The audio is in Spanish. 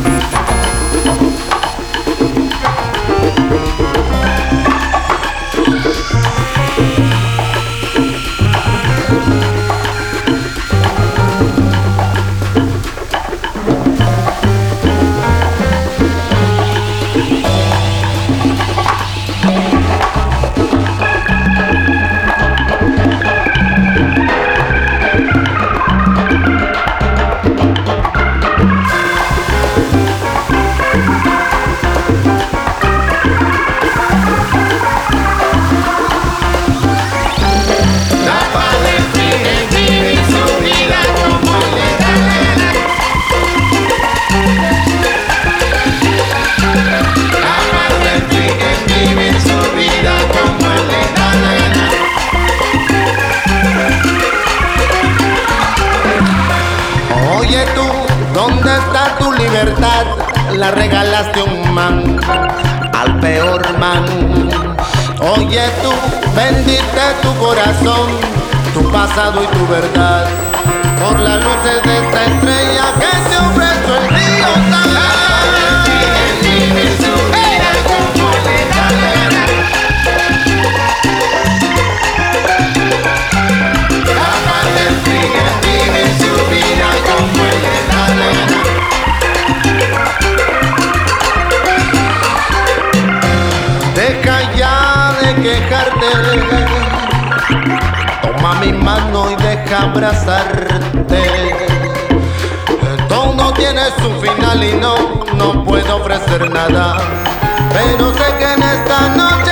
¿Dónde está tu libertad? La regalaste a un man, al peor man. Oye tú, vendiste tu corazón, tu pasado y tu verdad, por las luces de esta estrella que te ofrezco el río tan. Deja ya de quejarte, toma mi mano y deja abrazarte. Todo tiene su final y no puedo ofrecer nada, pero sé que en esta noche